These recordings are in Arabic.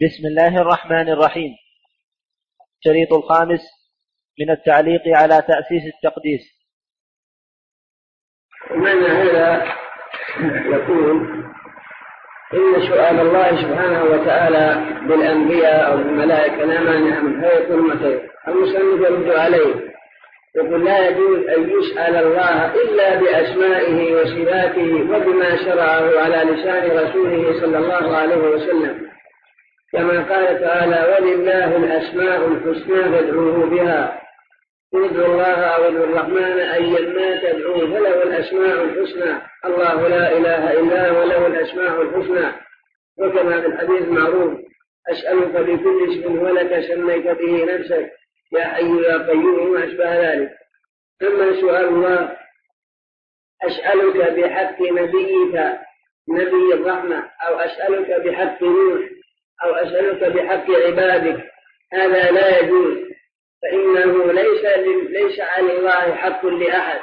بسم الله الرحمن الرحيم. الشريط الخامس من التعليق على تأسيس التقديس. معنى هذا يقول إن سؤال الله سبحانه وتعالى بالأنبياء أو بالملائكة لا مانع من هيئة المتين. المسلم يرد عليه يقول لا يجوز أن يسأل الله إلا بأسمائه وصفاته وبما شرعه على لسان رسوله صلى الله عليه وسلم، كما قال تعالى: ولله الأسماء الحسنى فادعوه بها، ادعوا الله أو ادعوا الرحمن أيما تدعوه فله الأسماء الحسنى، الله لا إله إلا هو له الأسماء الحسنى. وكما في الحديث المعروف: أسألك بكل اسم ولك سميت به نفسك يا حي يا قيوم وما أشبه ذلك. أما سؤال الله: أسألك بحق نبيك نبي الرحمة، أو أسألك بحق نوح، أو أسألك بحق عبادك، هذا لا يجوز، فإنه ليس على الله حق لأحد،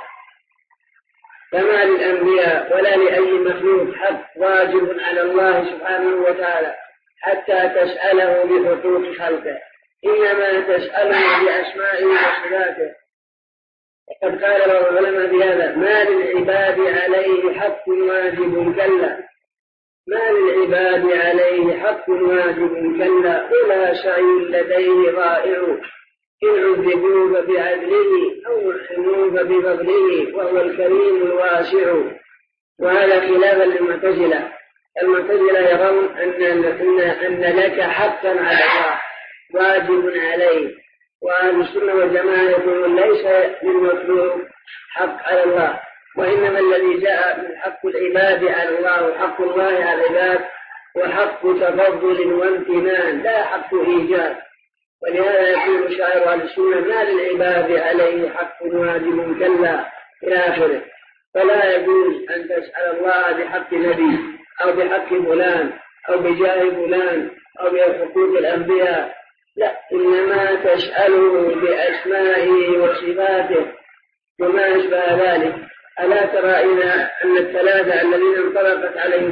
فما للأنبياء ولا لأي مخلوق حق واجب على الله سبحانه وتعالى حتى تسأله بحقوق خلقه، إنما تسأله بأسمائه وصفاته. وقد قال العلماء بهذا: ما للعباد عليه حق واجب كلا، ما للعباد عليه حق واجب كلا، ولا شيء لديه ضائع، إن عذبوا فبعدله أو رحموا فبفضله وهو الكريم الواسع. وهذا خلافا للمعتزلة. المعتزلة يرون أن لك حقا على الله واجب عليه، وأهل السنة والجماعة يقولون ليس للمخلوق حق على الله، وإنما الذي جاء من حق العباد على الله وحق الله على العباد وحق تفضل وامتنان، لا حق إيجاب. ولهذا يقول شاعر أهل السنة: ما للعباد عليه حق واجب كلا إلى آخره. فلا يجوز أن تسأل الله بحق نبي أو بحق فلان أو بجاه فلان أو بحقوق الأنبياء، لا، إنما تسأله بأسمائه وصفاته وما أشبه ذلك. ألا ترى أن الثلاثة الذين انطبق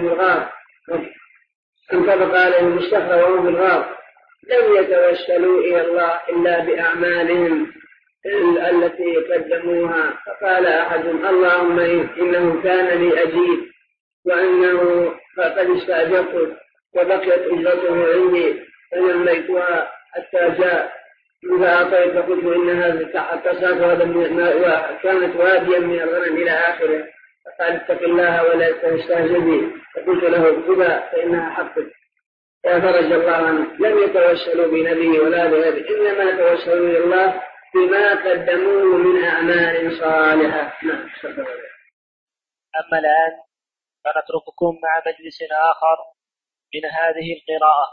عليهم الصخرة وهم في الغار لم يتوسلوا إلى الله إلا بأعمالهم التي قدموها، فقال أحدهم: اللهم إنه كان لي أجيب وأنه قد استأجرته وبقيت أجرته عندي فنميتها حتى جاء فأعطيت فقلت إنها وكانت واديا من الغنم إلى آخره، فقال: اتق الله ولا تستهزئ بي، فقلت له: خذها فإنها حقك، فرج الله عنه. لم يتوسلوا بنبي ولا بنبي، إنما توسلوا إلى الله بما قدموه من أعمال صالحة. أما الآن فنترككم مع مجلس آخر من هذه القراءة.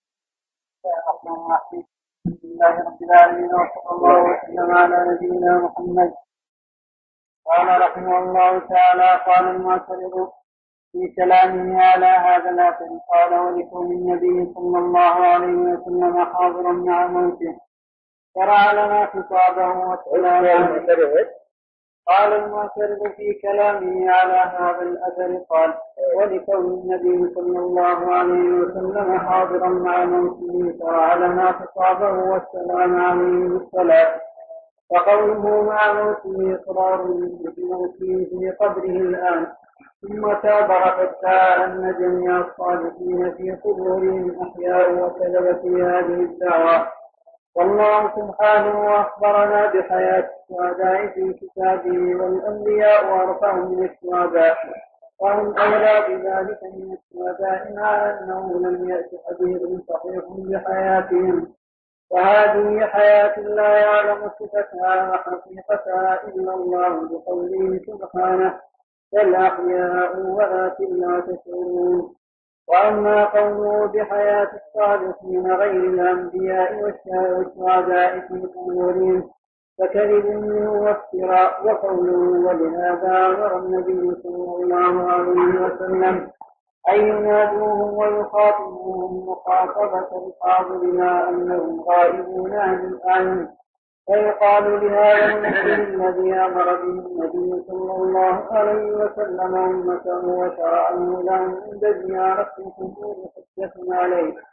بسم الله رب العالمين، وصلى الله وسلم على نبينا محمد. قال رحمه الله تعالى: قال المعترض في كلامه على هذا الأثر: قال: ولكون النبي صلى الله عليه وسلم حاضرا مع موته شرع لنا خطابه والسلام. قال المعترض في كلامه على هذا الأثر: قال: ولكون النبي صلى الله عليه وسلم حاضرا مع موته شرع لنا خطابه والسلام عليه بالصلاة. فقوله مع موته إقرار بموته في قبره الآن، ثم كابر حتى أن جميع الصالحين في قبورهم أحياء وكذب في هذه الدعوة. والله سبحانه أخبرنا بحياة الشهداء في كتابه، والأنبياء أرفع من الشهداء، وهم أولى بذلك من الشهداء، مع أنه لم يأت حديث صحيح بحياتهم، وهذه حياة لا يعلم صفتها وحقيقتها إلا الله، بقوله سبحانه: بل أحياء ولكن لا تشعرون. وأما قوله بحياة الصالحين غير الأنبياء والشهداء في قبورهم فكذب منه وافتراء. وقوله: ولهذا أمر النبي صلى الله عليه وسلم أن ينادوهم ويخاطبوهم مخاطبة الحاضرين أنهم غائبون عن الأعين، فيقال لهذا المسلم الذي أمر به النبي صلى الله عليه وسلم أمته وشرعه لهم عند زيارة القبور حجة عليه.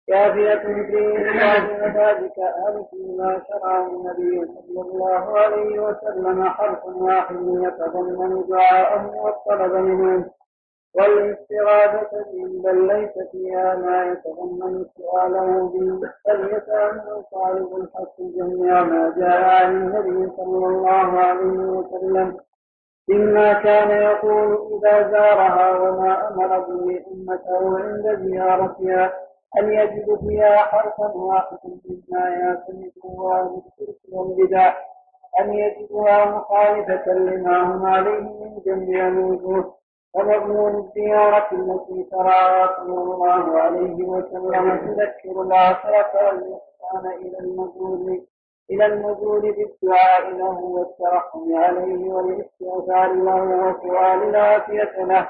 كافية في إخراج ذلك هل فيما شرعه النبي صلى الله عليه وسلم حرف واحد يتضمن دعاءه والطلب منه والاستغاثة به، بل ليس فيها ما يتضمن سؤاله به، بل يسأل طالب الحق جميع ما جاء عن النبي صلى الله عليه وسلم مما كان يقول إذا زارها وما أمر به أمته عند زيارتها، أن يجد فيها حرفا واحدا مما يعتمده أهل الشرك والبدع، أن يجدها مخالفة لما هم عليه من جميع الوجوه، ومضمون الزيارة التي شرعها صلى الله عليه وسلم تذكر الآخرة والإحسان إلى المزور بالدعاء له والترحم عليه والاستغفار له وسؤال العافية له.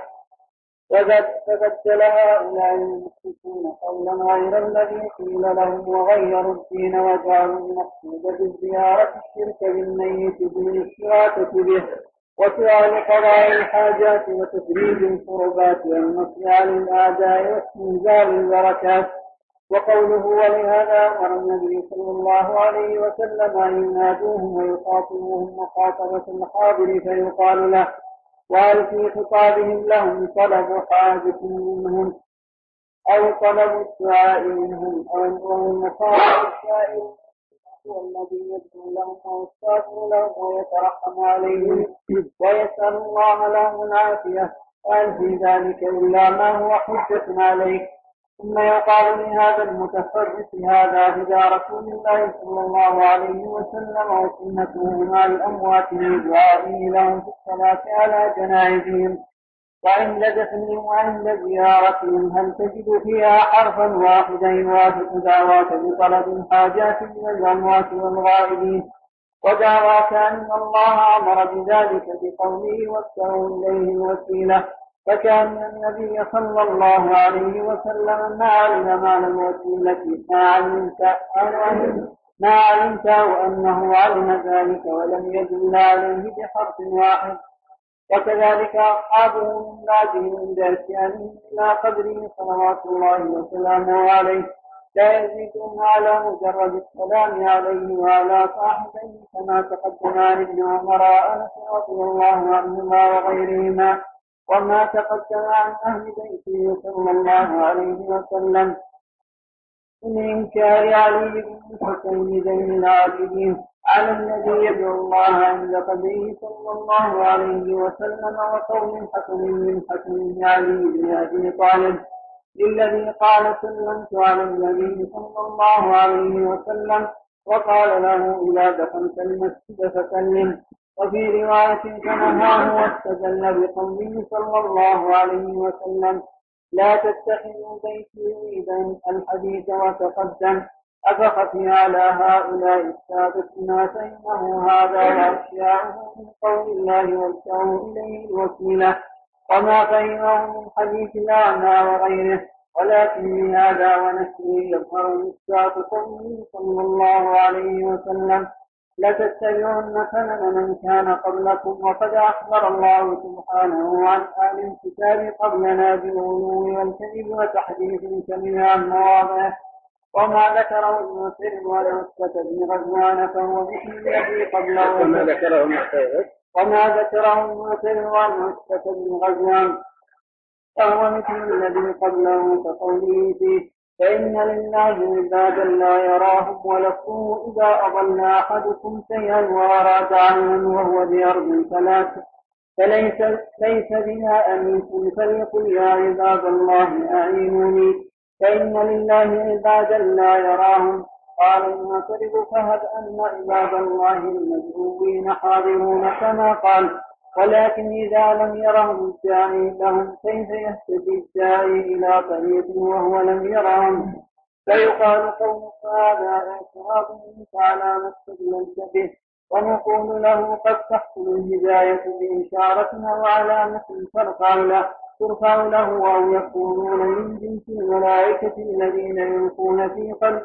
فبدل هؤلاء المشركون قولا غير الذي قيل لهم وغيروا الدين وجعلوا المقصود بالزيارة الشرك بالميت بالاستغاثة به وسؤال قضاء الحاجات وتفريج القربات والنصر على الأعداء واستنزال البركات. وقوله ولهذا أمر النبي صلى الله عليه وسلم أن ينادوهم ويخاطبوهم مخاطبة الحاضر فيقال له، وهل في خطابهم لهم طلب حاجة منهم أو طلب الدعاء منهم أو المخاطب السائل هو الذي يدعو لهم ويستغفر لهم ويترحم عليهم ويسأل الله لهم العافية، وهل في ذلك إلا ما هو حجة عليه؟ ثم يقال لهذا المتفرد هذا هدى رسول الله صلى الله عليه وسلم وسنته مع الأموات بدعائه لهم في الصلاة على جنائزهم وعند دفنهم وعند زيارتهم، هل تجد فيها حرفا واحدا يوافق دعواك بطلب الحاجات من الأموات والغائبين ودعواك أن الله أمر بذلك بقوله وابتغوا إليه الوسيلة، فكان النبي صلى الله عليه وسلم ما علم معنى الوسيلة ما علمت وأنه علم ذلك ولم يدل عليه بحرف واحد. وكذلك أصحابه من بعده عند إتيانهم إلى قدره صلوات الله وسلامه عليه لا يزيدون على مجرد السلام عليه وعلى صاحبيه، كما تقدم عن ابن عمر وأنس رضي الله عنهما وغيرهما وما تقدم عن أهل بيته صلى الله عليه وسلم من إنكار علي بن الحسين زين العابدين على الذي يدعو الله عند قدره صلى الله عليه وسلم، وقول حسن من حسن علي بن أبي طالب للذي قال سلمت على النبي صلى الله عليه وسلم وقال له إذا دخلت المسجد فسلم. وفي رواية فنهاه واستدل بقوله صلى الله عليه وسلم لا تتخذوا بيتي عيدا الحديث وتقدم. أفخفي على هؤلاء السابقين فإنه هذا وأشياءه من قول الله وابتغوا إليه الوسيلة وما فهمه من حديث الأعمى وغيره، ولكن بهذا ونحوه يظهر مصداق قوله صلى الله عليه وسلم لتتبعن سنن من كان قبلكم، وقد أخبر الله سبحانه عن أهل الكتاب قبلنا بالغلو والكذب وتحديث كمنها مواضعه، وما ذكره ابن سر والعتبة بن غزوان فهو مثل الذي قبله وما ذكره ابن سر والعتبة بن غزوان فهو مثل الذي قبله كقوله فيه فإن لله عبادا لا يراهم ولكم إذا أضل أحدكم شيئا وأراد عينا وهو بأرض فليس بها أنيس فليقل يا عباد الله أعينوني فإن لله عبادا لا يراهم. قال المعترض فهب أن عباد الله المدعوين حاضرون كما قال، ولكن إذا لم يرهم الداعي لهم كيف يهتدي الداعي إلى طريق وهو لم يرهم؟ فيقال قوم هذا اعتراض منك على ما استدللت به، ونقول له قد تحصل الهداية بإشارة أو علامة ترفع له أو يكونون من جنس الملائكة الذين يلقون في قلب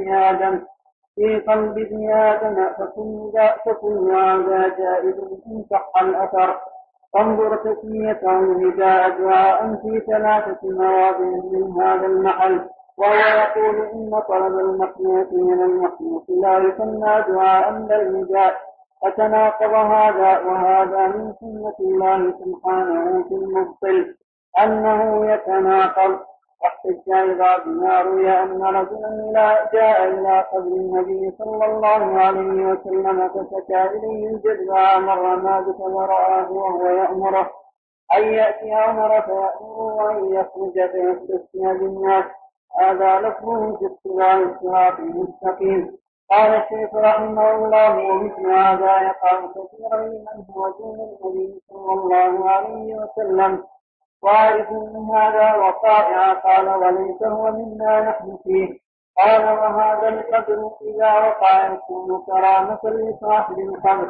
ابن آدم فكل هذا جائز إن صح الأثر. انظر تسميته النداء دعاء في 3 مواضع من هذا المحل وهو يقول إن طلب المحمية من المحمية لا يسمى دعاء بل نداء، فتناقض هذا وهذا من سنة الله سبحانه في المبطل أنه يتناقض. واحتج أيضا بما روي أن رجلا جاء إلى قبر النبي صلى الله عليه وسلم فشكا إليه الجد وأمر ماذا ورآه وهو يأمره أن يأتي أمر فيأمره أن يخرج فيستثنى بالناس. هذا لفظه في اتباع الصراط المستقيم. قال الشيخ رحمه الله ومثل هذا يقع كثيرا لمن هو دون النبي صلى الله عليه وسلم وعارف من هذا وقائع. قال وليس هو مما نحن فيه. قال وهذا القدر إذا وقع يكون كرامة لصاحب القبر،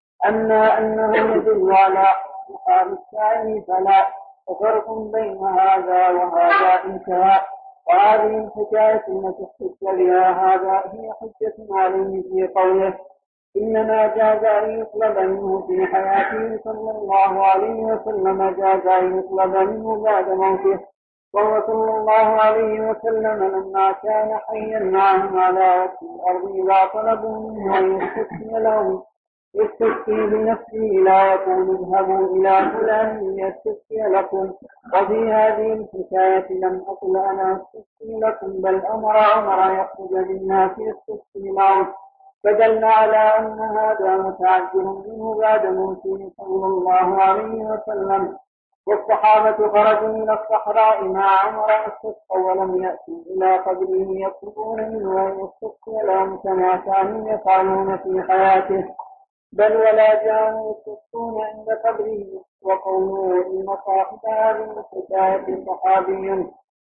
أما أنه يدل على مقام السائل فلا. وفرق بين هذا وهذا انتهى. وهذه الحكاية التي احتج بها هذا هي حجة عليه في قوله إنما جاز أن يطلب منه في حياته صلى الله عليه وسلم جاز أن يطلب منه بعد موته. وهو صلى الله عليه وسلم لما كان حيا معهم على وجه الأرض إذا طلبوا منه أن يستثني لهم يستثني بنفسه لا يقول اذهبوا إلى فلان ليستثني لكم. وفي هذه الحكاية لم أقل أنا أستثني لكم بل أمر عمر يخرج بالناس يستثني لهم، فدل على أن هذا متعجل منه بعد موته صلى الله عليه وسلم. والصحابة خرجوا من الصحراء مع عمر يستسقوا ولم يأتوا إلى قبره يطلبون منه أن يستسقي لهم كما كانوا يفعلون في حياته، بل ولا جاءوا يستسقون عند قبره. وقوله إن صاحب هذه الحكاية صحابي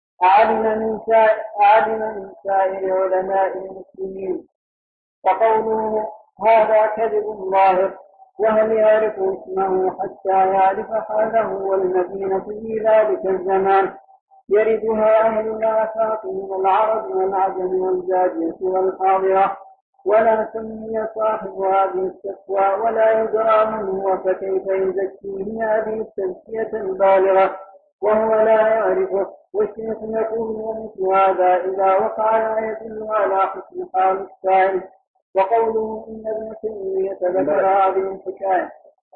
أعلم من سائر علماء المسلمين. وقوله هذا كذب ظاهر. وهل يعرف اسمه حتى يعرف حاله والمدينة في ذلك الزمان يردها أهل الآفاق من العرب والعجم والجاجية والحاضرة، ولا سمي صاحب هذه التقوى ولا يدرى من هو، فكيف يزكيه هذه التزكية البالغة وهو لا يعرفه. والشيخ يقول ومثل هذا إذا وقع لا يدل على حسن حال السائل. وقوله إن ابن تيمية ذكر هذه الحكاية.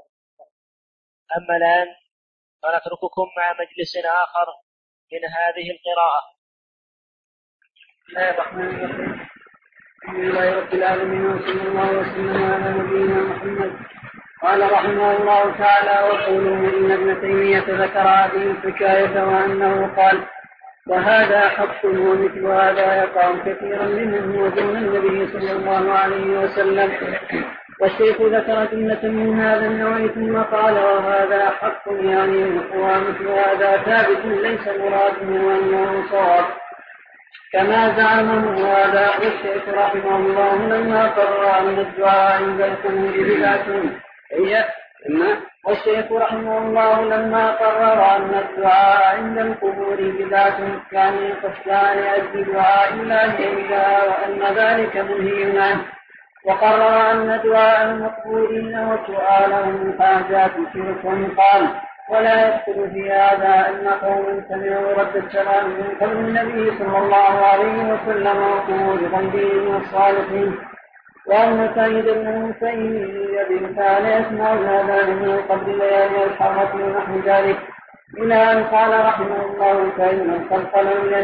أما الآن فنترككم مع مجلس آخر من هذه القراءة. بسم الله الرحمن الرحيم. الحمد لله رب العالمين وصلى الله وسلم على نبينا محمد. قال رحمه الله تعالى وقوله إن ابن تيمية ذكر هذه الحكاية وأنه قال وهذا حق ومثل هذا يقع كثيرا منهم ودون النبي صلى الله عليه وسلم. والشيخ ذكر جملة من هذا النوع ثم قال وهذا حق يعني ومثل هذا ثابت ليس مراده وأنه صواب كما زعمه هذا. والشيخ رحمه الله لما قرر أن الدعاء عند القبور بدعة والشيخ رحمه الله لما قرر أن الدعاء عند القبور بدعة كان يقصد لأجل دعاء الله إليها وأن ذلك منهي عنه. وقرر أن دعاء المقبورين وسؤالهم الحاجات شرك. قال ولا يدخل في هذا أن قوم سمعوا رد السلام من قبل النبي صلى الله عليه وسلم وقبور غيره من الصالحين. وأن سيد بن المسيب كان يسمع الأذان من القبر ليالي الحرة ونحو ذلك إلى أن قال رحمه الله فإن الخلق لم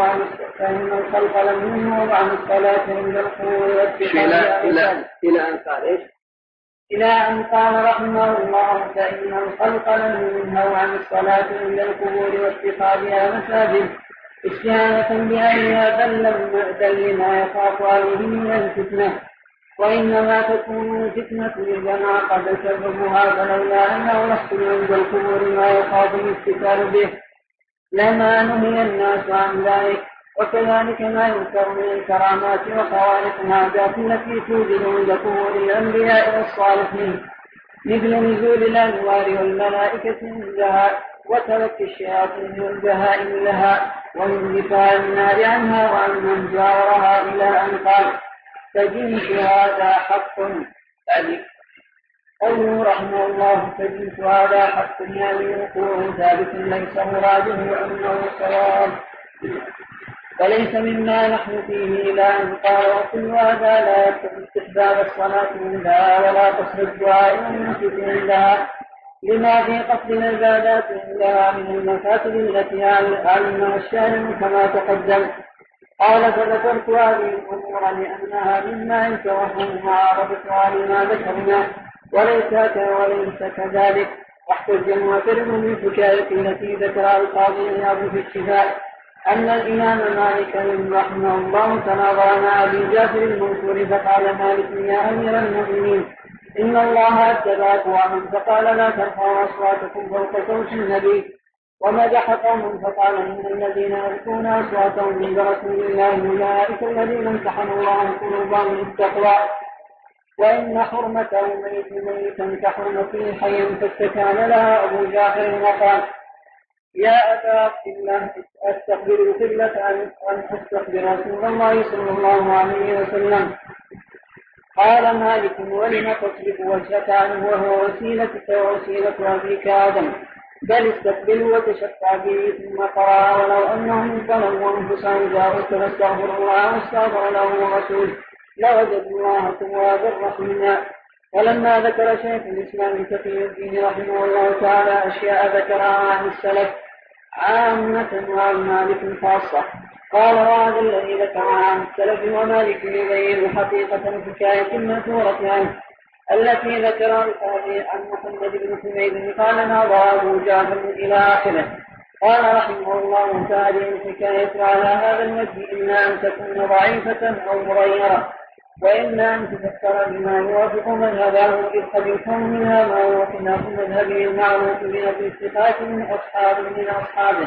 ينهوا عن الصلاة عند القبور والاتخاذها. إلى أن قال رحمه الله فإن الخلق لم ينهوا عن الصلاة عند القبور واتخاذها مساجد استهانة بأهلها بل لما يخاف عليه من الفتنة. وإنما تكون الفتنة للجماعة قد سببها فلولا أنه يحصل عند القبور ما يخاف الافتكار به لما نهي الناس عن ذلك. وكذلك ما يذكر من الكرامات وخوارق العادات التي توجد عند قبور الأنبياء والصالحين مثل نزول الأنوار والملائكة عندها وترك الشياطين والبهائم لها واندفاع النار عنها وعن من جاورها إلى أن قال فجنس هذا حق. قوله رحمه الله فجنس هذا حق يعني وقوع ثابت ليس مراده أنه صواب. وليس مما نحن فيه إلى أن قال وكل هذا لا يقتضي استحباب الصلاة عندها ولا قصد الدعاء والنسك عندها لما في قصد العبادات عندها من المفاسد التي علمها الشارع كما تقدم. قال فذكرت هذه الأمور لأنها مما يتوهم معارضتها لما ذكرنا وليس كذلك. واحتج المعترض بالحكاية التي ذكرها القاضي عياض في الشفاء أن الإمام مالك رحمه الله تناظر مع أبي جعفر المنصور فقال مالك يا أمير المؤمنين إن الله اتبعك ومن فقال لا ترفعوا أصواتكم فوق صوت النبي ومدح قوم فقال إن الذين يلقون أصواتهم عند رسول الله أولئك الذين امتحن الله قلوبهم للتقوى وإن حرمته ميتا كحرمته حيا فاستكان لها أبو جعفر وقال يا أبا عبد الله أستقبل القبلة أن أستقبل رسول الله صلى الله عليه وسلم. قال مالك ولم تصرف وجهك عنه وهو وسيلتك ووسيلة أبيك آدم بل استقبله وتشفع به ثم قرأ ولو أنهم ظلموا أنفسهم جاءوك فاستغفر الله واستغفر لهم الرسول لوجدوا الله توابا رحيما. ولما ذكر شيخ الإسلام تقي الدين رحمه الله تعالى أشياء ذكرها عن السلف عامة وعن مالك خاصة قال وهذا الذي ذكرها عن السلف ومالك يبين حقيقة حكاية مأثورة عنه التي ذكرها القاضي عن محمد بن حميد قال نظر أبو جعفر إلى آخره. قال رحمه الله تعالى الحكاية على هذا الوجه إما أن تكون ضعيفة أو مغيرة وإما أن تفكر بما يوافق مذهبه إذ قد يكون منها ما هو خلاف مذهبه المعروف بنفي الثقات من أصحابه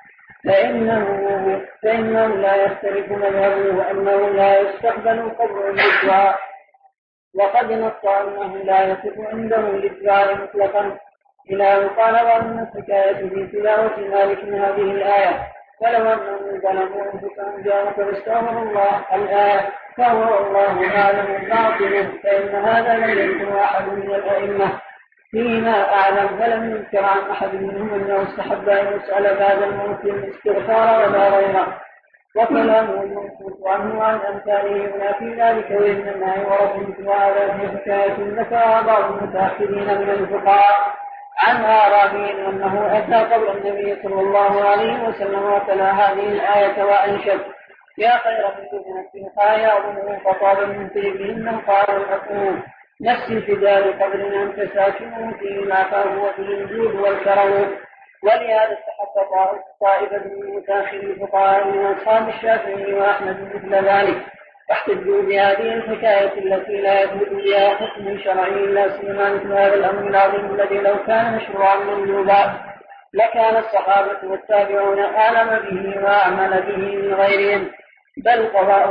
فإنه لا يختلف مذهبه وأنه لا يستقبل قبره للدعاء وقد نص أنه لا يصف عنده للدعاء مطلقا إلى قال وأن الحكاية في تلاوة مالك من هذه الآية ولو أنهم ظلموا أنفسهم جاءوا فاستغفروا الله الآية فهو الله أعلم باطنه فإن هذا لم يكن أحد من الأئمة فيما أعلم فلم يذكر عن أحد منهم أنه استحب أن يسأل هذا المسلم الاستغفار ولا غيره وكلامه المنصوص عنه وعن أمثاله هنا في ذلك وإنما يورد مثل هذا في حكاية ذكرها بعض المتأخرين من الفقهاء عن أعرابي أنه أتى قبر النبي صلى الله عليه وسلم وتلا هذه الآية وأنشد يا خير من نفسها يا أظنه فطاب من طيبهن قال الأقوم نفسي فداء قبر أنت ساكنه فيه ما فهو فيه الجود والكرم. ولهذا استحق طائفة من متاخر الفقهاء من أصحاب الشافعي وأحمد مثل ذلك واحتجوا بهذه الحكاية التي لا يثبت بها حكم شرعي إلا سيما مثل هذا الأمر العظيم الذي لو كان مشروعا مندوبا لكان الصحابة والتابعون أعلم به وأعمل به من غيرهم بل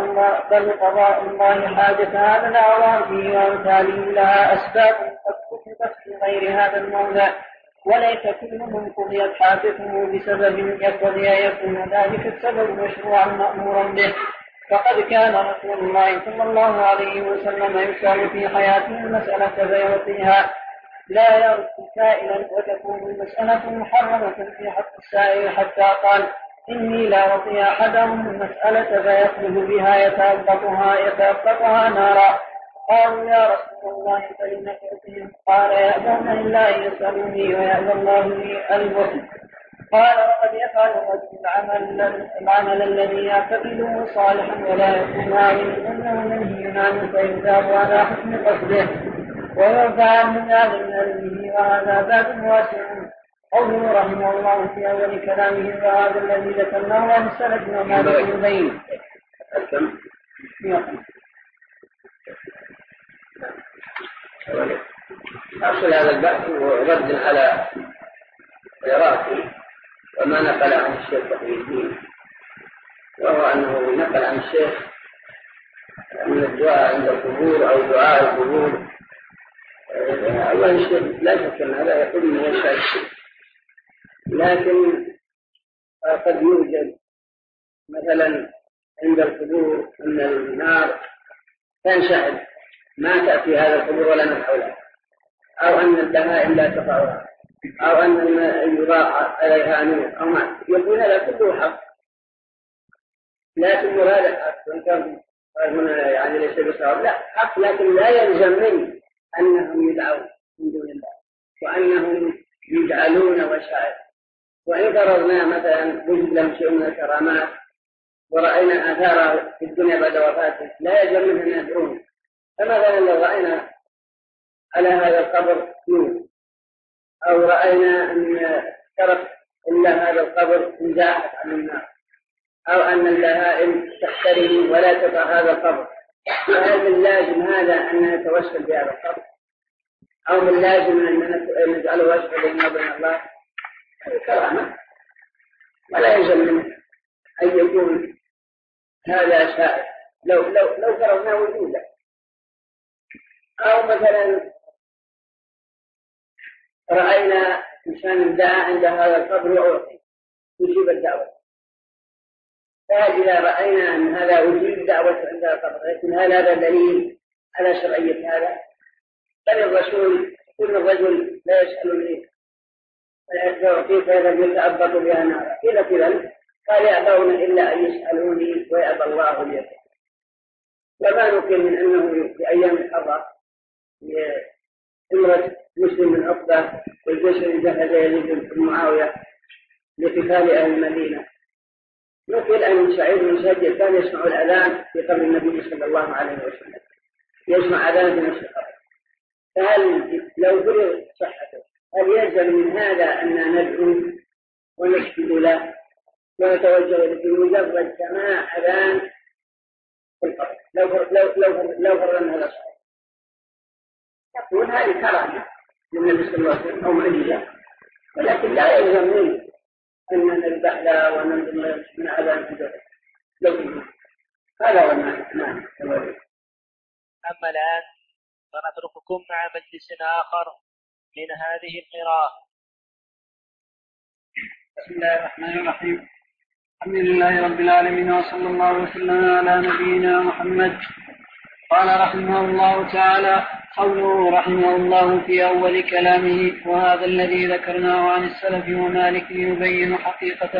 قضاء الله حاجة هذا الأعوام فيه وأمثاله لها أسباب قد كتبت في غير هذا الموضع وليس كل من قضيت حاجته بسبب يقتضي أن يكون ذلك السبب مشروعا مأمورا به. فقد كان رسول الله صلى الله عليه وسلم يسأل في حياته المسألة فيعطيها لا يرد سائلا وتكون المسألة محرمة في حق السائل حتى قال إني لا أعطي أحدهم المسألة فيخرج بها يتأبطها نارا. قالوا يا رسول الله فإنك أتهم قال يأذن إلا أن يسألوني ويأذن الله لي البخل. قال وقد يفعل الرجل العمل الذي يعتقده صالحا ولا يكون عالما أنه منهي عنه فيثاب على حسن قصده ويرفع من هذا من علمه وهذا باب واسع. قوله رحمه الله في أول كلامه وهذا الذي ذكرناه عن السلف وما يبين أصل هذا البحث هو رد على العراقي وما نقل عن الشيخ تقي الدين وهو أنه نقل عن الشيخ من الدعاء عند القبور أو دعاء القبور. أولا الشيخ لا شك أن هذا يقول من يشاء الشيخ لكن قد يوجد مثلا عند القبور أن النار تنشعل ما تأتي هذا القبور ولا نفع له أو أن البهائم لا تقعها أو أن يضاع عليها نور أو ما يقول هذا كله حق لا تقول هذا حق هنا يعني ليس بصواب، لا حق، لكن لا يلزم منه أنهم يدعون من دون الله وأنهم يجعلون وسائل. وإن فرضنا مثلا وجد لهم شيء من الكرامات ورأينا آثاره في الدنيا بعد وفاته لا يلزم منه أن يدعون. فمثلا لو رأينا على هذا القبر نور، أو رأينا أن ترك إلا هذا القبر انزاحت عن النار، أو أن البهائم تحترم ولا تقع هذا القبر، فهل من لازم هذا أن نتوسل بهذا القبر؟ أو من لازم أن نجعله واسع بيننا وبين الله؟ هذه كرامة ولا يلزم منه أن يكون هذا سائر لو فرضنا وجوده. أو مثلا رأينا إنسان دعا عند هذا القبر وأعطي يجيب الدعوة، فإذا رأينا أن هذا أجيب دعوة عند القبر، لكن هل هذا دليل على شرعية هذا؟ بل الرسول كل الرجل لا يسألني فيعطيه فإذا يتأبط بها نارا إلى كذا، قال يأبون إلا أن يسألوني ويأبى الله ليسأل. وما نقل من أنه في أيام الحرة امرأة مسلم من عقبة والجيش جهز يزيد بن معاوية لقتال أهل المدينة، نقل أن سعيد بن مسجد كان يسمع الأذان في قبر النبي صلى الله عليه وسلم، يسمع أذان في نفس القبر. فهل لو فرض صحته هل يلزم من هذا أن ندعو ونسجد له ونتوجه بمجرد سماع أذان في القبر لو فرضنا هذا صحيح؟ يقول هذه كرامة للنبي صلى الله عليه وسلم أو معجزة، ولكن لا يلزم منه أن نذبح له وننظر من أذان في ذلك. هذا هو المعنى. أما الآن فنترككم مع مجلس آخر من هذه القراءة. بسم الله الرحمن الرحيم. الحمد لله رب العالمين وصلى الله وسلم على نبينا محمد. قال رحمه الله تعالى: قوله رحمه الله في أول كلامه: وهذا الذي ذكرناه عن السلف ومالك يبين حقيقة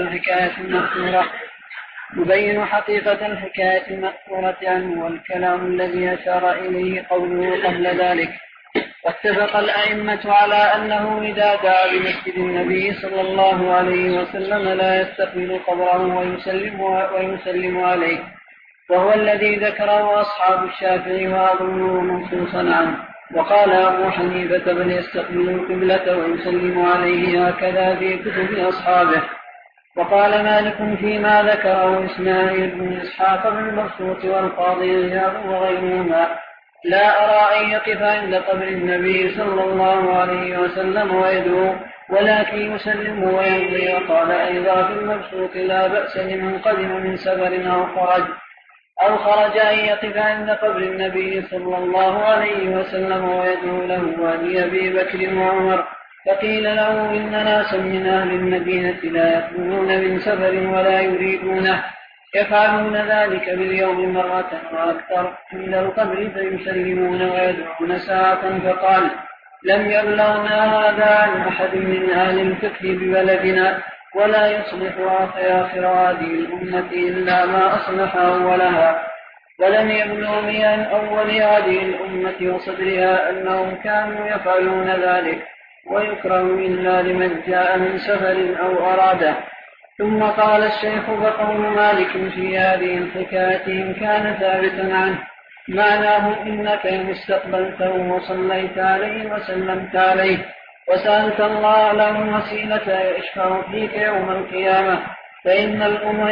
الحكاية المأثورة عنه، والكلام الذي أشار إليه قوله قبل ذلك. واتفق الأئمة على أنه إذا دعا بمسجد النبي صلى الله عليه وسلم لا يستقبل قبره ويسلم عليه، وهو الذي ذكره أصحاب الشافعي وأظنه منصوصا عنه. وقال أبو حنيفة: بل يستقبل القبلة ويسلم عليه، هكذا في كتب أصحابه. وقال مالك فيما ذكره إسماعيل بن إسحاق بن مبسوط والقاضي عياض وغيرهما: لا أرى أن يقف عند قبر النبي صلى الله عليه وسلم ويدعو، ولكن يسلم ويمضي. وقال أيضا في المبسوط: لا بأس لمن قدم من سفر أو خرج أن يقف عند قبر النبي صلى الله عليه وسلم ويدعو له. وعن أبي بكر وعمر فقيل له: إن ناسا من أهل المدينة لا يقومون من سفر ولا يريدونه، يفعلون ذلك باليوم مرة وأكثر عند القبر فيسلمون ويدعون ساعة. فقال: لم يبلغنا هذا عن أحد من أهل الفقه ببلدنا، ولا يصلح آخر هذه الأمة إلا ما أصلح أولها. ولم يبلغني عن أول هذه الأمة وصدرها أنهم كانوا يفعلون ذلك، ويكره إلا لمن جاء من سفر أو أراده. ثم قال الشيخ: فقول مالك في هذه الحكاية إن كان ثابتا عنه معناه إنك إن استقبلته وصليت عليه وسلمت عليه وسألت الله له الوسيلة يشفع فيك يوم القيامة، فإن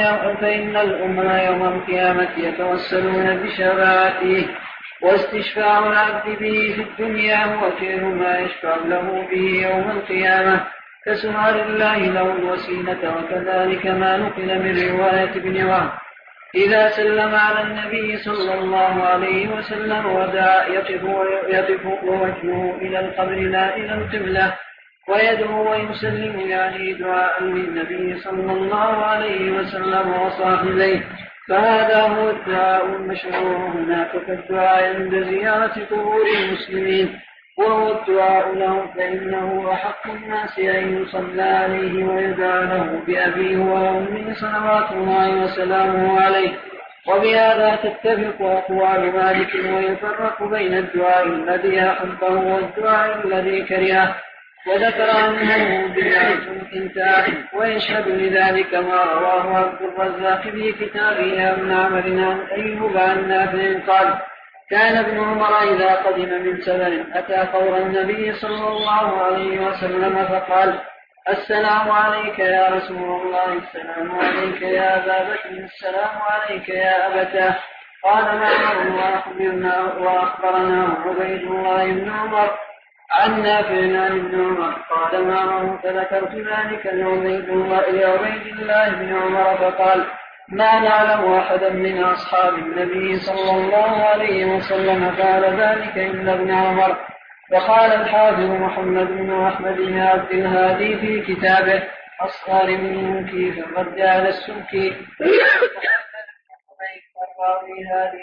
الأمم يوم القيامة يتوسلون بشفاعته، واستشفاع العبد به في الدنيا هو خير ما يشفع له به يوم القيامة كسؤال الله له الوسيلة. وكذلك ما نقل من رواية ابن وهب: إذا سلم على النبي صلى الله عليه وسلم ودعا يقف ووجهه إلى القبر لا إلى القبلة، ويدعو ويسلم يعني دعاء للنبي صلى الله عليه وسلم وصاحبيه، فهذا هو الدعاء المشروع هناك كالدعاء عند زيارة قبور المسلمين. وهو الدعاء له، فإنه أحق الناس أن يصلى عليه ويدعى له بأبيه وأمه صلوات الله وسلامه عليه. وبهذا تتفق أقوال مالك ويفرق بين الدعاء الذي أحبه والدعاء الذي كرهه، وذكر أنه بدعة انتهى. ويشهد لذلك ما رواه عبد الرزاق في كتابه عن عمرو عن أيوب عن نافع قال: كان ابن عمر إذا قدم من سفر أتى قبر النبي صلى الله عليه وسلم فقال: السلام عليك يا رسول الله، السلام عليك يا أبا بكر، السلام عليك يا أبتاه. قال معمر وأخبرنا عبيد الله بن عمر عن نافع عن ابن عمر قال معمر فذكرت ذلك لعبيد الله بن عمر فقال: ما نعلم أحدا من أصحاب النبي صلى الله عليه وسلم فعل ذلك إلا ابن عمر. وقال الحافظ محمد بن أحمد بن عبد الهادي في كتابه الصارم المنكي في الرد على السبكي راوي هذه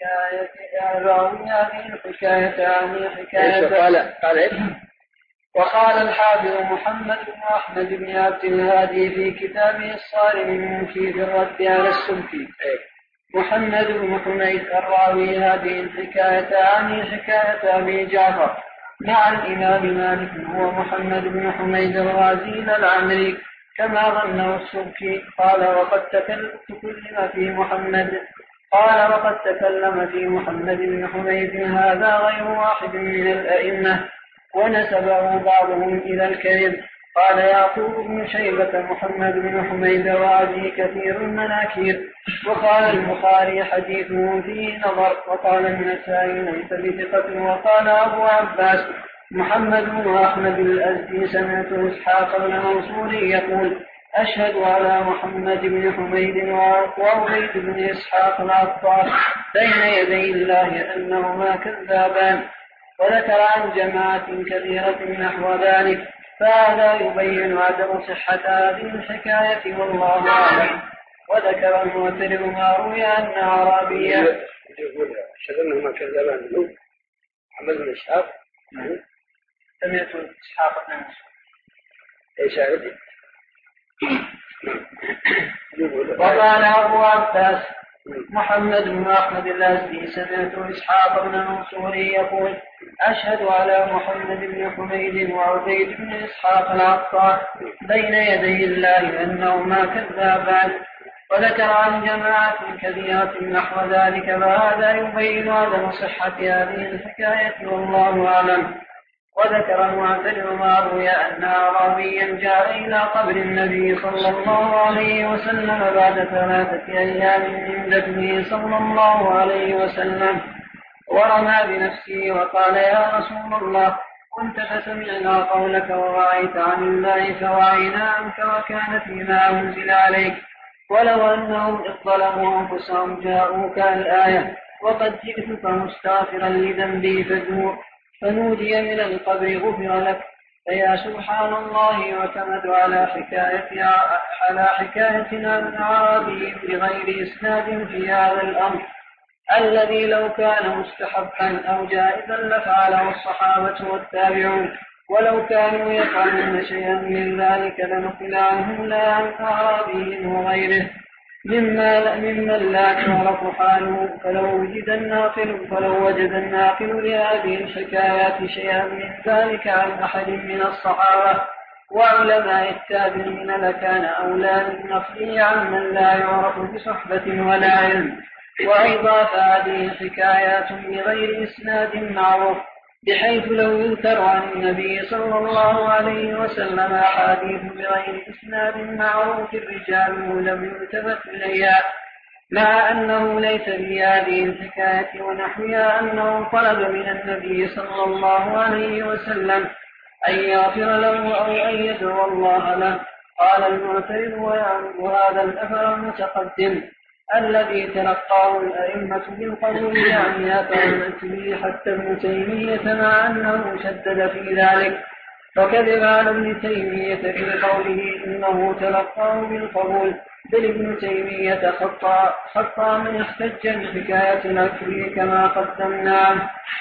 الحكاية عن حكاية. وقال الحافظ محمد بن أحمد بن عبد الهادي في كتابه الصارم المنكي في الرد على السبكي محمد بن حميد الراوي هذه الحكاية عن حكاية أبي جعفر مع الإمام مالك هو محمد بن حميد الرازي العمري كما ظنه السبكي. قال: وقد تكلم في محمد بن حميد هذا غير واحد من الأئمة، ونسبه بعضهم إلى الكذب. قال يعقوب بن شيبة: محمد بن حميد الرازي كثير المناكير. وقال البخاري: حديثه فيه نظر. وقال النسائي: ليس بثقة. وقال أبو عباس محمد بن أحمد الأزدي: سمعت إسحاق بن منصور يقول: أشهد على محمد بن حميد وعبيد بن إسحاق العطار بين يدي الله أنهما كذابان. وذكر عن جماعة كثيرة نحو ذلك، فهذا يبين عدم صحة هذه الحكاية والله أعلم. وذكر المعترض ما روي أن أعرابيا أشهد أنهما كذابان محمد بن إسحاق. سمعت إسحاق بن منصور إيش وقال أبو عباس محمد بن أحمد الأزدي: سمعت إسحاق بن منصور يقول: أشهد على محمد بن حميد وعبيد بن إسحاق العطار بين يدي الله أنهما كذابان. وذكر عن جماعة كثيرة نحو ذلك، فهذا يبين عدم صحة هذه الحكاية والله أعلم. وذكر المعترض ما روي أن أعرابيا جاء إلى قبر النبي صلى الله عليه وسلم بعد 3 أيام من دفنه صلى الله عليه وسلم، ورمى بنفسه وقال: يا رسول الله، كنت فسمعنا قولك ووعيت عن الله فوعينا عنك وكان فيما أنزل عليك، ولو أنهم إذ ظلموا أنفسهم جاءوك الآية وقد جئتك مستغفرا لذنبي فنودي من القبر غفر لك. فيا سبحان الله، واعتمد على حكايتنا من أعرابي بغير إسناد في هذا الأمر الذي لو كان مستحبا أو جائزا لفعله الصحابة والتابعون، ولو كانوا يفعلون شيئا من ذلك لنقل عنهم لا عن أعرابهم وغيره ممن لا تعرف حاله. فلو وجد الناقل لهذه الحكايات شيئا من ذلك عن أحد من الصحابة وعلماء التابعين لكان أولى بالنقل عمن لا يعرف بصحبة ولا علم. وأيضا فهذه الحكايات بغير إسناد معروف، بحيث لو يذكر عن النبي صلى الله عليه وسلم أحاديث بغير إسناد معروف رجاله لم يلتفت إليها، مع أنه ليس في هذه الحكاية ونحوها أنه طلب من النبي صلى الله عليه وسلم أن يغفر له أو أن يدعو الله له. قال المعترض: وهذا الأثر المتقدم الذي تلقاه الأئمة بالقبول يعني أتعلمت به حتى ابن تيمية، مع أنه شدد في ذلك، فكذب على ابن تيمية في قوله إنه تلقاه بالقبول، بل ابن تيمية خطأ من احتج بحكاية الأكل كما قدمنا.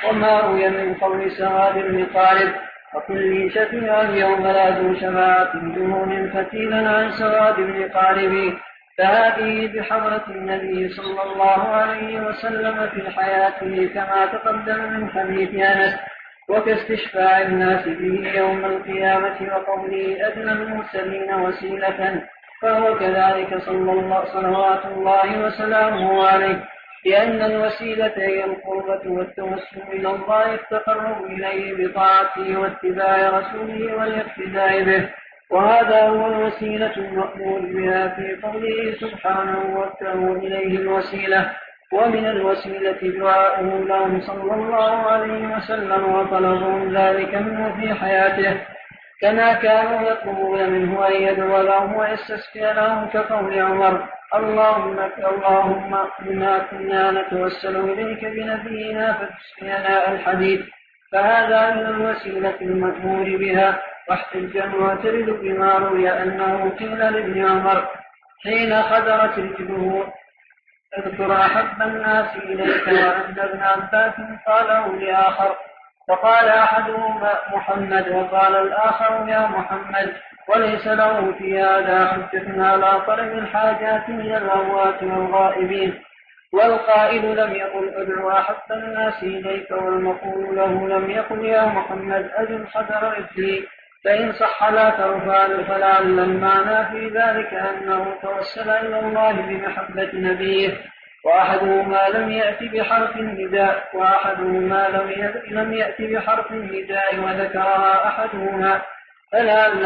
وما روي من قول سواد بن طالب وكل شفيعا يوم لا ذو شفاعة جنون فتيلا عن سواد بن طالب، فهذه بحضرة النبي صلى الله عليه وسلم في حياته كما تقدم من حديث أنس، وكاستشفاع الناس به يوم القيامة وقوله أدنى المرسلين وسيلة، فهو كذلك صلوات الله وسلامه عليه، لأن الوسيلة هي القربة والتوسل إلى الله التقرب إليه بطاعته واتباع رسوله والاقتداء به، وهذا هو الوسيلة المأمور بها في قوله سبحانه وابتغوا إليه الوسيلة. ومن الوسيلة دعاؤه لهم صلى الله عليه وسلم وطلبهم ذلك منه في حياته، كما كانوا يطلبون منه أن يدعو لهم ويستسقي لهم كقول عمر اللهم بما كنا نتوسل إليك بنبينا فتسقينا الحديث، فهذا من الوسيلة المأمور بها. واحتج المعترض بما روي أنه قيل لابن عمر حين خدرت رجله اذكر أحب الناس إليك، وأن ابن عباس قاله لآخر، فقال أحدهما محمد وقال الآخر يا محمد، وليس له في هذا حجة على طلب الحاجات من الأموات والغائبين. والقائل لم يقل ادعو أحب الناس إليك، والمقول له لم يقل يا محمد أجل خدر رجلي، فإن صح لا ترفع، فلعل المعنى في ذلك أنه توسل إلى الله بمحبة نبيه، وأحدهما لم يأت بحرف النداء وأحدهما لم يأت بحرف النداء وذكرها أحدهما، فلعل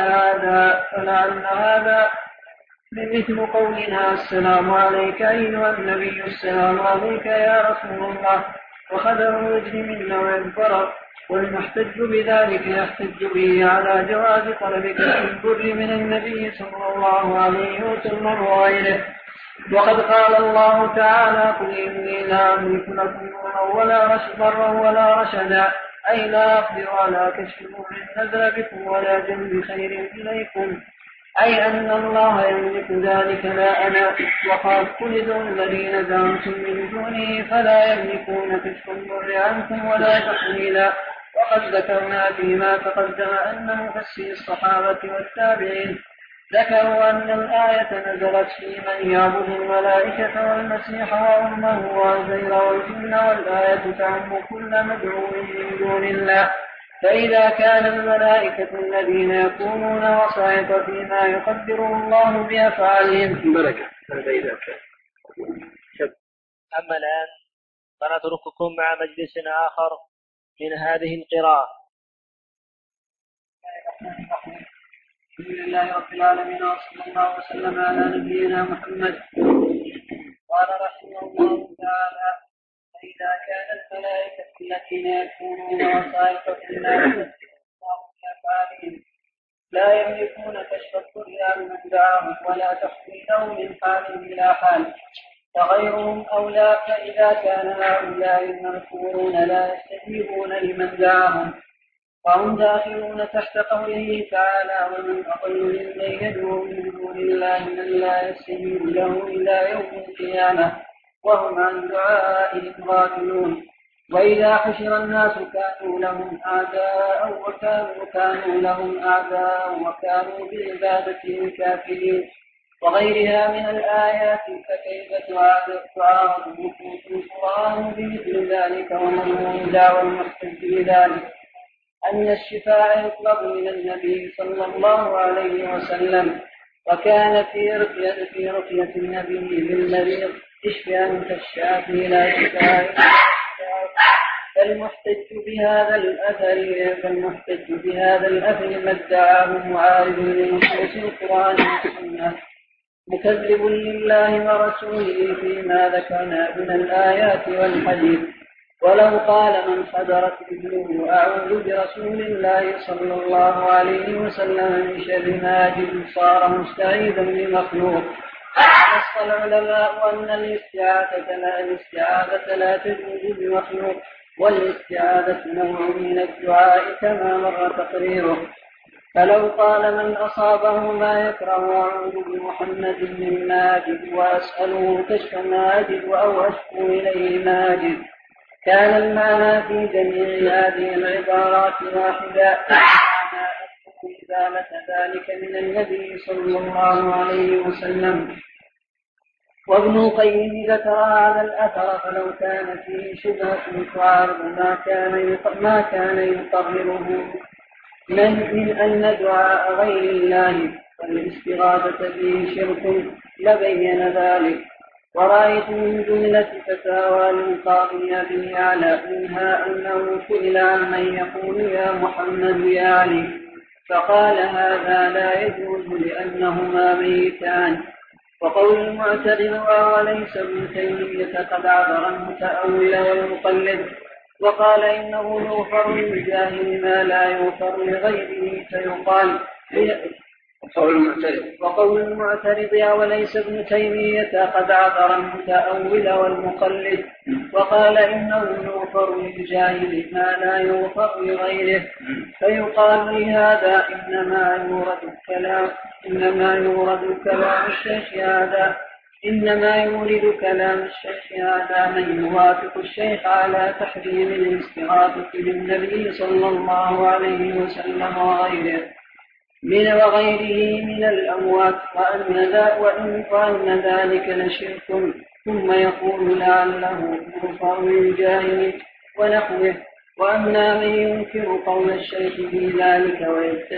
هذا مثل قولنا السلام عليك أيها النبي السلام عليك يا رسول الله، وخدر الرجل من نوع الضرر، والمحتج بذلك يحتج به على جواز طلبك البر من النبي صلى الله عليه وسلم وغيره. وقد قال الله تعالى قل إني لا أملك لكم ضرا ولا رشدا، أي لا أقدر على كشف ضر نزل بكم ولا جلب خير إليكم، أي أن الله يملك ذلك لا أنا، وقال قل ادعوا الذين زعمتم من دونه فلا يملكون كشف الضر عنكم ولا تحويلا. وقد ذكرنا فيما تقدم أن مفسر الصحابة والتابعين ذكروا أن الآية نزلت في من يعبد الملائكة والمسيح وأمه وعزير والجن، والآية تعم كل مدعو من دون الله، فإذا كان الملائكة الذين يكونون وسائط فيما يقدر الله بأفعالهم بركة. أما الآن فنترككم مع مجلس آخر من هذه القراءة. الحمد لله رب العالمين وصلى الله وسلم على نبينا محمد. قال رحمه الله تعالى: فإذا كان الملائكة الذين يكونون وسائط في الناس بأفعالهم لا يملكون كشف الضر عن من دعاهم ولا تحويله من حال إلى حال، فغيرهم أولى. فإذا كان هؤلاء المذكورون لا يستجيبون لمن دعاهم فهم داخلون تحت قوله تعالى: ومن أضل ممن يدعو من دون الله من لا يستجيب له إلى يوم القيامة وهم عن دعائهم غافلون. وإذا حشر الناس كانوا لهم أعداء وكانوا بالعبادة كافرين، وغيرها من الآيات. فكيف تعارض نصوص القرآن بمثل ذلك؟ ومن دعوى المحتج بذلك أن الشفاء يطلب من النبي صلى الله عليه وسلم، وكان في رقية النبي بالمريض اشف أنت الشافي لا شفاء. فالمحتج بهذا الأثر ما ادعاه معارض لنصوص القرآن والسنة مكذب لله ورسوله فيما ذكرنا من الآيات والحديث. ولو قال من حضرت رجله أعوذ برسول الله صلى الله عليه وسلم من شر ما أجد صار مستعيذا بمخلوق. نص العلماء أن الاستعاذة لا تجوز بمخلوق، والاستعاذة نوع من الدعاء كما مر تقريره. فلو قال من أصابه ما يكره أعوذ بمحمد مما أجد وأسأله كشف ما أجد أو أشكو إليه ما أجد، كان المعنى في جميع هذه العبارات واحدا، إزالة ذلك من النبي صلى الله عليه وسلم. وابن القيم ذكر هذا الأثر فلو كان فيه شبهة تعارض ما كان يقرره من أن دعاء غير الله والاستغاثة به شرك لبين ذلك. ورأيت من جملة فتاوى للقاضي أبي يعلى منها أنه سئل عمن يقول يا محمد يا علي فقال هذا لا يجوز لأنهما ميتان. وقول المعترض وليس ابن تيمية قد عبر المتأول والمقلد وقال إنه يغفر للجاهل ما لا يغفر لغيره فيقال وقول المعترض وليس ابن تيمية قد عبر المتأول والمقلد وقال إنه يغفر للجاهل ما لا يغفر لغيره فيقال لهذا إنما يورد كلام الشيخ هذا من يوافق الشيخ على تحريم الاستغاثة بالنبي صلى الله عليه وسلم وغيره من الأموات وأن ذلك لشرك ثم يقول لعله يغفر للجاهل ونحوه. وأما من ينكر قول الشيخ في ذلك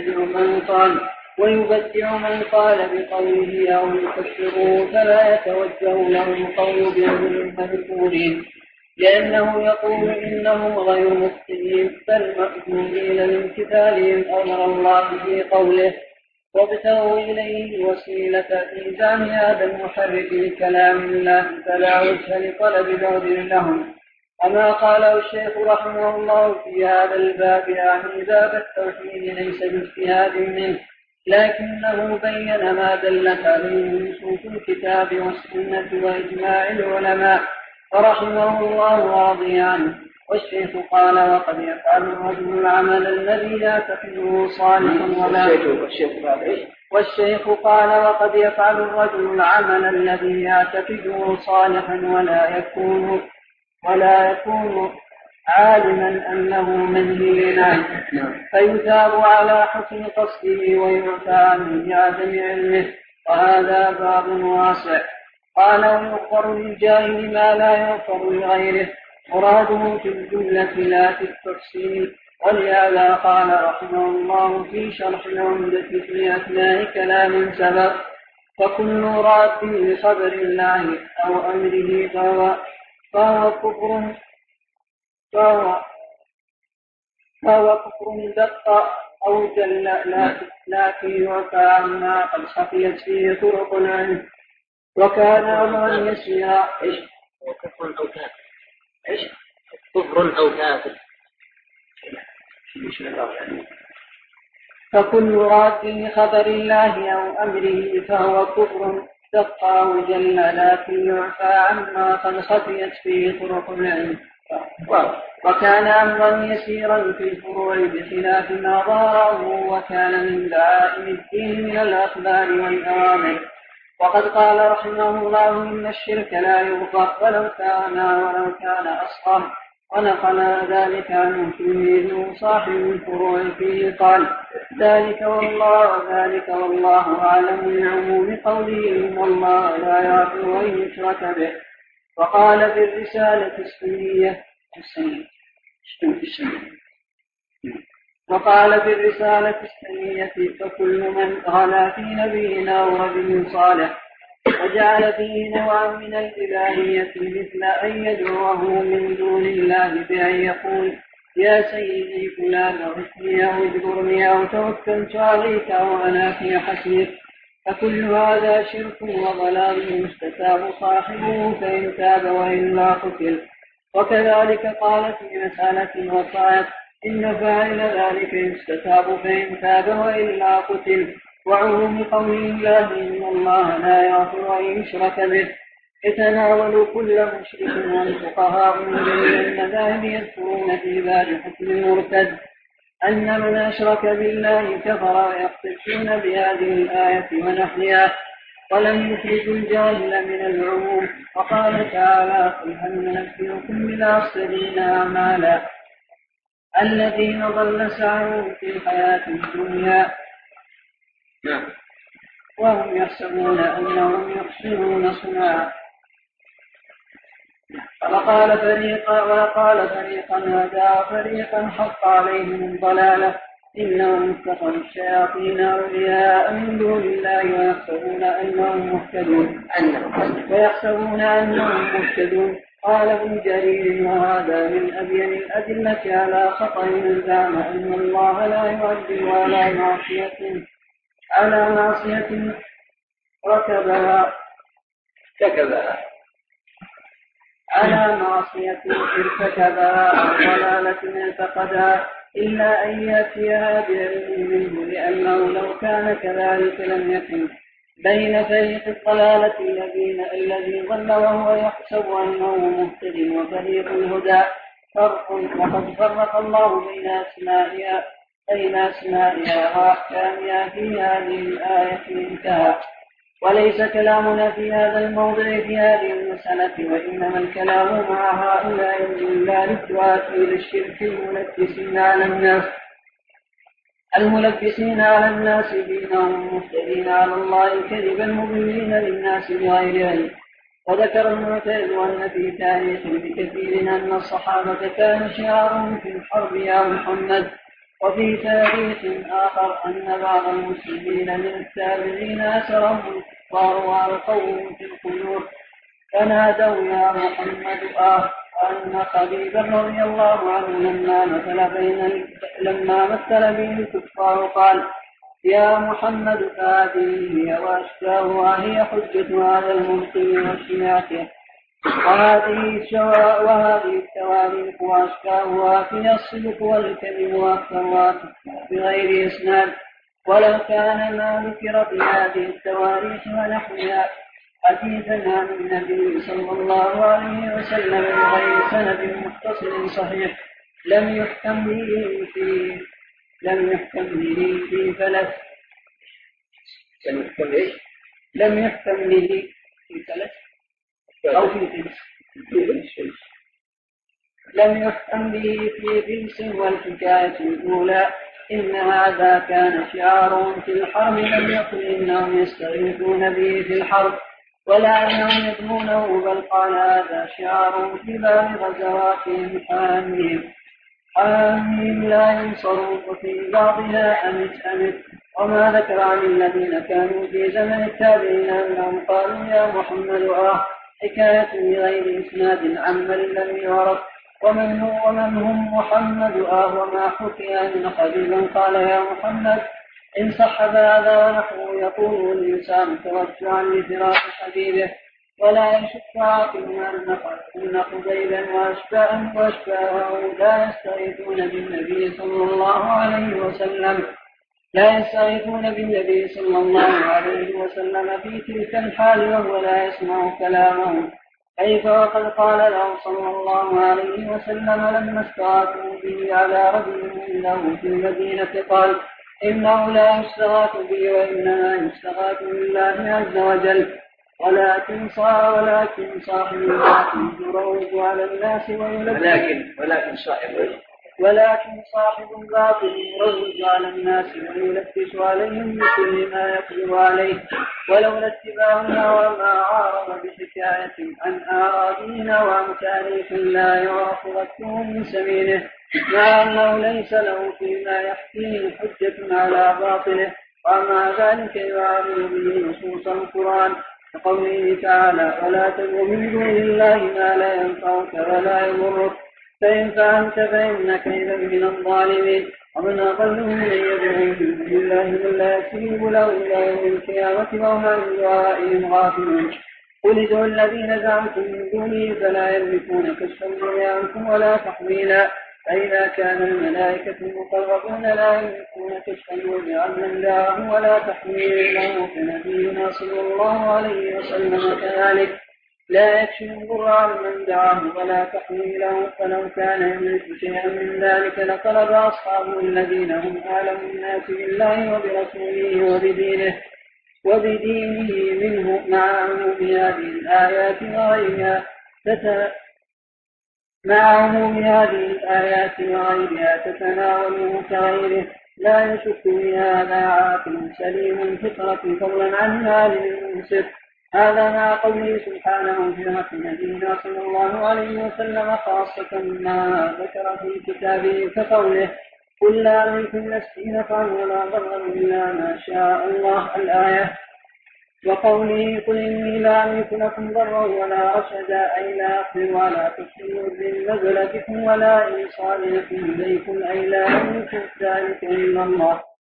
ويبدع من قال بقوله أو يكفره فلا يتوجه له القول بالمذكورين لأنه يقول إنهم غير مخطئين بل مأذونين لامتثالهم أمر الله في قوله وابتغوا إليه الوسيلة في زعم هذا المحرك لكلام الله فلا وجه لطلب بعد لهم. أما قاله الشيخ رحمه الله في هذا الباب يعني باب التوحيد ليس باجتهاد منه لكنه بين ما دلت عليه نصوص الكتاب والسنة وإجماع العلماء فرحمه الله راضي عنه. والشيخ قال وقد يفعل الرجل العمل الذي يعتقده صالحا ولا يكون عالما أنه منهي عنه فيثاب على حسن قصده ويعفى من عدم علمه وهذا باب واسع. قال ويغفر للجاهل ما لا يغفر لغيره مراده في الجملة لا في التفصيل. ولهذا قال رحمه الله في شرح العمدة في أثناء كلام سبق فكل راد لخبر الله أو أمره فهو كفر دق أو جل لكن يعفى عما قد خفيت فيه طرق العلم وكان أمرا يسيرا. كفر أو كافر فكل راد لخبر الله أو أمره فهو كفر دق أو جل لكن يعفى عما قد خفيت فيه طرق العلم وكان أمرا يسيرا في الفروع بخلاف ما ظهره وكان من دعائم الدين من الأخبار والأوامر. وقد قال رحمه الله إن الشرك لا يغفر ولو كان أصغر ونقل ذلك عنه تلميذه صاحب الفروع فيه قال ذلك والله أعلم من عموم قوله إن الله لا يغفر أن يشرك به. وقال في الرسالة السنية فكل من غلا في نبينا ورجل صالح وجعل فيه نوعا من الإلهية مثل أن يدعوه من دون الله بأن يقول يا سيدي فلان اغثني أو اجبرني أو توكلت عليك أو أنا في حسنك فكل هذا شرك وضلال يستتاب صاحبه فإن تاب وإلا قتل. وكذلك قال في مسألة الوصايا إن فاعل ذلك يستتاب فإن تاب وإلا قتل. وعموم قول الله إن الله لا يغفر أن يشرك به يتناول كل مشرك. والفقهاء من جميع المذاهب يذكرون في باب حكم المرتد أن من أشرك بالله كفر ويقتصون بهذه الآية ونحوها ولم يخرجوا الجاهل من العموم. وقال تعالى: قل هل ننبئكم بالأخسرين أعمالا الذين ضل سعيهم في الحياة الدنيا وهم يحسبون أنهم يحسنون صنعا. وقال فريقا هدى وفريقا حق عليهم الضلالة إنهم اتخذوا الشياطين أولياء من دون الله ويحسبون أنهم مهتدون. قال ابن جرير: وهذا من أبين الأدلة على خطأ من زعم أن الله لا يعذب على معصية ارتكبها أو ضلالة اعتقدها إلا أن يأتيها بعلم منه، لأنه لو كان كذلك لم يكن بين فريق الضلالة الذي ضل وهو يحسب أنه مهتد وفريق الهدى فرق. وقد فرق الله بين أسمائها وأحكامها في هذه الآية انتهى. وليس كلامنا في هذا الموضع في هذه المسألة، وإنما الكلام مع هؤلاء إلا للدعاة إلى الشرك الملبسين على الناس دينهم مفترين على الله كذبا مضلين للناس بغير علم. وذكر المعتز أن في تاريخ بكثير أن الصحابة كان شعارهم في الحرب يا محمد. وفي تاريخ آخر أن بعض المسلمين من التابعين أسرهم الكفار وألقوهم في القيود فنادوا يا محمد وأن خبيبا رضي الله عنه لما مثل به الكفار قال: يا محمد فهذه هي وأشباهها هي حجة هذا المبطل وشيعته، وهذه التواريخ وأشباهها فيها الصدق والكذب وأكثرها بغير إسناد. ولو كان ما ذكر في هذه التواريخ ونحوها حديثا عن النبي صلى الله عليه وسلم بغير سند متصل صحيح لم يحكم به في فلس أو في فلس لم يحكم به في فلس. والحكاية الأولى إن هذا كان شعارهم في الحرب، لم يكن إنهم يستغيثون به في الحرب ولا أنهم يدمونه، بل قال هذا شعارهم في باب غزواتهم حاميم لا ينصرون، وفي بعضها أمت. وما ذكر عن الذين كانوا في زمن التابعين أنهم قالوا يا محمد حكاية بغير إسناد عمن لم يعرف. ومن هم محمد وما حكي أن خبيبا قال يا محمد إن صح هذا ونحوه يقول الإنسان توسعا لفراق حبيبه. ولا يشك عاقل أن خبيبا وأشباهه لا يستغيثون بالنبي صلى الله عليه وسلم في تلك الحال وهو لا يسمع كلامه. كيف وقد قال له صلى الله عليه وسلم لما استغاثوا به على رجل له في المدينة قال إنه لا يستغاث به وإنما يستغاث بالله عز وجل، ولكن صاحب الباطل يروج على الناس ويلبس عليهم بكل ما يقدر عليه، ولولا اتباع الهوى ما عارض بحكاية عن أعراضنا وعن تاريخ لا يعرف غسله من سبيله، مع أنه ليس له فيما يحكيه حجة على باطله، ومع ذلك يعارض به نصوص القرآن كقوله تعالى ولا تدع من دون الله ما لا ينفعك ولا يضرك فإن فعلت فإنك إذا من الظالمين. ومن أضل من يدعو من دون الله من لا يستجيب له إلى يوم القيامة وهم عن دعائهم غافلون. قل ادعوا الذين زعمتم من دونه فلا يملكون كشف الضر عنكم ولا تحويلا. فإذا كان الملائكة المقربون لا يملكون كشف الضر عمن دعاه ولا تحويلا له فنبينا صلى الله عليه وسلم كذلك لا يكشف الضر عمن دعاه ولا تحويله. فلو كان يملك شيئا من ذلك لطلب أصحابه الذين هم أعلم الناس بالله وبرسوله وبدينه وبدينه منه مع عموم هذه الآيات وغيرها تتناوله كغيره لا يشك في هذا عاقل سليم الفطرة فضلا عن عالم منصف. هذا مع قوله سبحانه في حق نبينا صلى الله عليه وسلم خاصة ما ذكر في كتابه كقوله قل لا أملك نفسي نفعا ولا ضرا إلا ما شاء الله الآية، وقوله قل إني لا أملك لكم ضرا ولا رشدا أي لا أقدر ولا تحسنوا بالنزل بكم ولا إيصال لكم إليكم أي لا أملك ذلك إلا الله.